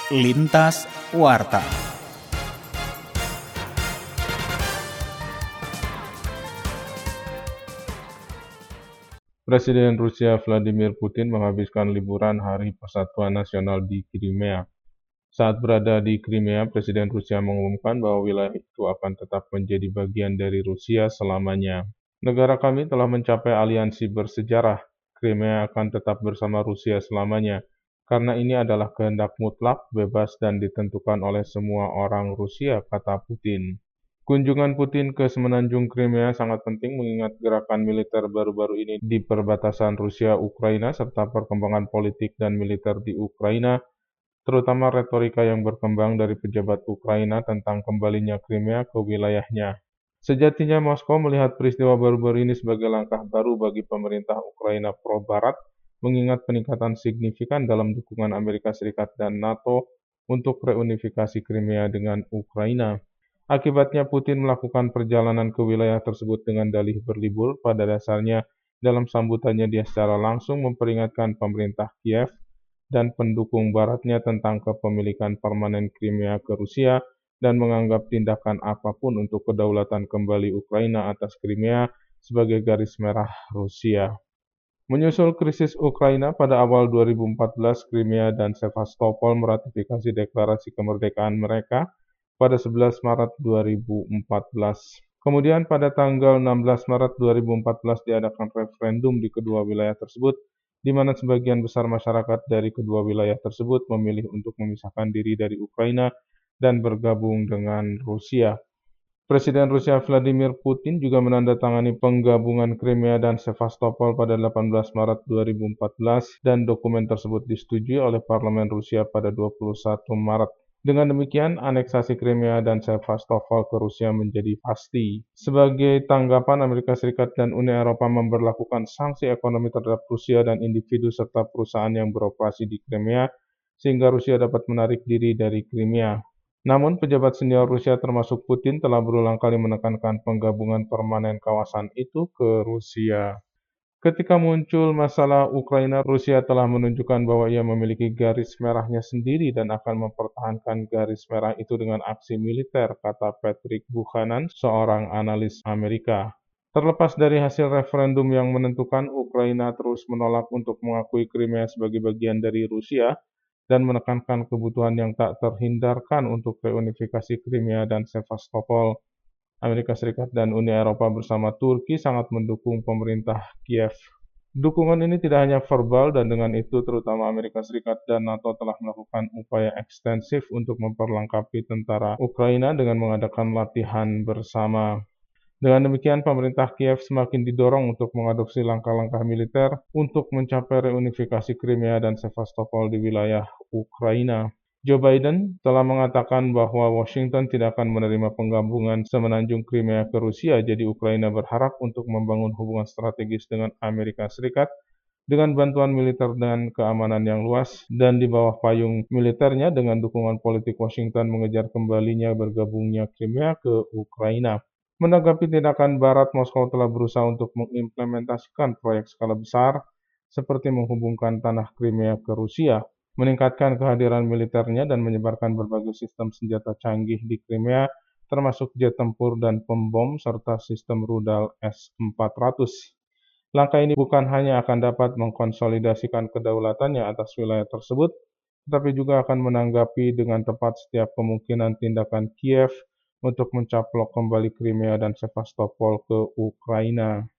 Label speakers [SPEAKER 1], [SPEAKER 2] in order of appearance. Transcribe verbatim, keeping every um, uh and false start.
[SPEAKER 1] Lintas Warta.
[SPEAKER 2] Presiden Rusia Vladimir Putin menghabiskan liburan Hari Persatuan Nasional di Crimea. Saat berada di Crimea, Presiden Rusia mengumumkan bahwa wilayah itu akan tetap menjadi bagian dari Rusia selamanya. Negara kami telah mencapai aliansi bersejarah. Crimea akan tetap bersama Rusia selamanya, karena ini adalah kehendak mutlak, bebas, dan ditentukan oleh semua orang Rusia, kata Putin. Kunjungan Putin ke semenanjung Crimea sangat penting mengingat gerakan militer baru-baru ini di perbatasan Rusia-Ukraina serta perkembangan politik dan militer di Ukraina, terutama retorika yang berkembang dari pejabat Ukraina tentang kembalinya Crimea ke wilayahnya. Sejatinya Moskow melihat peristiwa baru-baru ini sebagai langkah baru bagi pemerintah Ukraina pro-Barat, mengingat peningkatan signifikan dalam dukungan Amerika Serikat dan NATO untuk reunifikasi Crimea dengan Ukraina. Akibatnya Putin melakukan perjalanan ke wilayah tersebut dengan dalih berlibur. Pada dasarnya, dalam sambutannya dia secara langsung memperingatkan pemerintah Kiev dan pendukung baratnya tentang kepemilikan permanen Crimea ke Rusia dan menganggap tindakan apapun untuk kedaulatan kembali Ukraina atas Crimea sebagai garis merah Rusia. Menyusul krisis Ukraina pada awal dua ribu empat belas, Crimea dan Sevastopol meratifikasi deklarasi kemerdekaan mereka pada sebelas Maret dua ribu empat belas. Kemudian pada tanggal enam belas Maret dua ribu empat belas diadakan referendum di kedua wilayah tersebut, di mana sebagian besar masyarakat dari kedua wilayah tersebut memilih untuk memisahkan diri dari Ukraina dan bergabung dengan Rusia. Presiden Rusia Vladimir Putin juga menandatangani penggabungan Crimea dan Sevastopol pada delapan belas Maret dua ribu empat belas dan dokumen tersebut disetujui oleh Parlemen Rusia pada dua puluh satu Maret. Dengan demikian, aneksasi Crimea dan Sevastopol ke Rusia menjadi pasti. Sebagai tanggapan, Amerika Serikat dan Uni Eropa memberlakukan sanksi ekonomi terhadap Rusia dan individu serta perusahaan yang beroperasi di Crimea, sehingga Rusia dapat menarik diri dari Crimea. Namun, pejabat senior Rusia termasuk Putin telah berulang kali menekankan penggabungan permanen kawasan itu ke Rusia. Ketika muncul masalah Ukraina, Rusia telah menunjukkan bahwa ia memiliki garis merahnya sendiri dan akan mempertahankan garis merah itu dengan aksi militer, kata Patrick Buchanan, seorang analis Amerika. Terlepas dari hasil referendum yang menentukan, Ukraina terus menolak untuk mengakui Crimea sebagai bagian dari Rusia dan menekankan kebutuhan yang tak terhindarkan untuk reunifikasi Crimea dan Sevastopol. Amerika Serikat dan Uni Eropa bersama Turki sangat mendukung pemerintah Kiev. Dukungan ini tidak hanya verbal, dan dengan itu terutama Amerika Serikat dan NATO telah melakukan upaya ekstensif untuk memperlengkapi tentara Ukraina dengan mengadakan latihan bersama. Dengan demikian, pemerintah Kiev semakin didorong untuk mengadopsi langkah-langkah militer untuk mencapai reunifikasi Crimea dan Sevastopol di wilayah Ukraina. Joe Biden telah mengatakan bahwa Washington tidak akan menerima penggabungan semenanjung Crimea ke Rusia, jadi Ukraina berharap untuk membangun hubungan strategis dengan Amerika Serikat dengan bantuan militer dan keamanan yang luas, dan di bawah payung militernya dengan dukungan politik Washington mengejar kembalinya bergabungnya Crimea ke Ukraina. Menanggapi tindakan Barat, Moskow telah berusaha untuk mengimplementasikan proyek skala besar seperti menghubungkan tanah Crimea ke Rusia, meningkatkan kehadiran militernya, dan menyebarkan berbagai sistem senjata canggih di Crimea, termasuk jet tempur dan pembom, serta sistem rudal S empat ratus. Langkah ini bukan hanya akan dapat mengkonsolidasikan kedaulatannya atas wilayah tersebut, tetapi juga akan menanggapi dengan tepat setiap kemungkinan tindakan Kiev untuk mencaplok kembali Crimea dan Sevastopol ke Ukraina.